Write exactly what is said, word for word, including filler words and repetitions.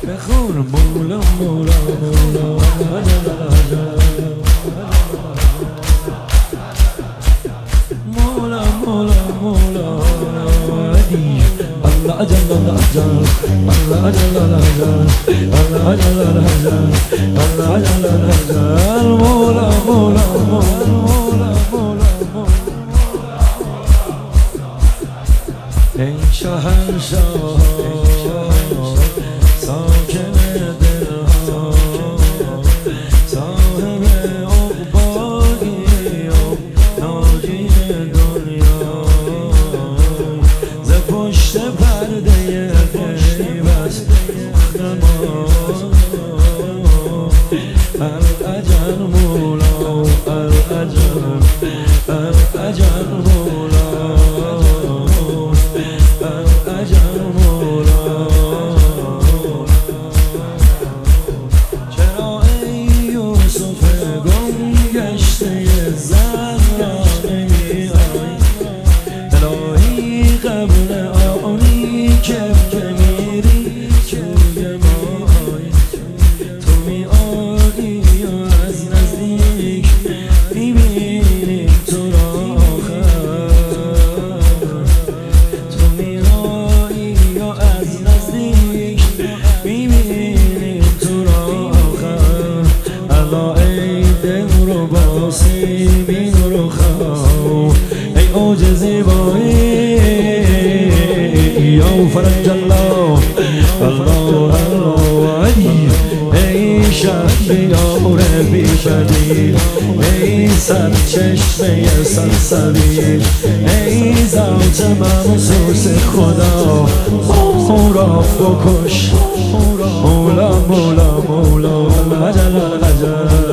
بخون مولا مولا مولا مولا مولا مولا الله جل الله جل الله جل الله جل الله جل الله جل الله جل الله جل مولا مولا مولا مولا مولا ای شاهنشاه ساکن دلها صاحب عقبایی و ناجی دنیا ز پشت پرده غیبت ما الأجل مولا الأجل الأجل مولا الأجل مولا چرا ای یوسف گم گشته زن را نمی آی الهی قبل آنی که میری چوگ ما آی تو می آیی و از نزدیک میبینیم تو را آخر تو می آیی و از نزدیک میبینیم تو را آخر الا ای دل رو باسی بین رو خواهو ای اوج زیبایی یا فرج الله الله الله ای شهریار بی بدیل ای سرچشمه سلسبیل ای ذات ممسوس خدا او را بکش مولا مولا مولا العجل العجل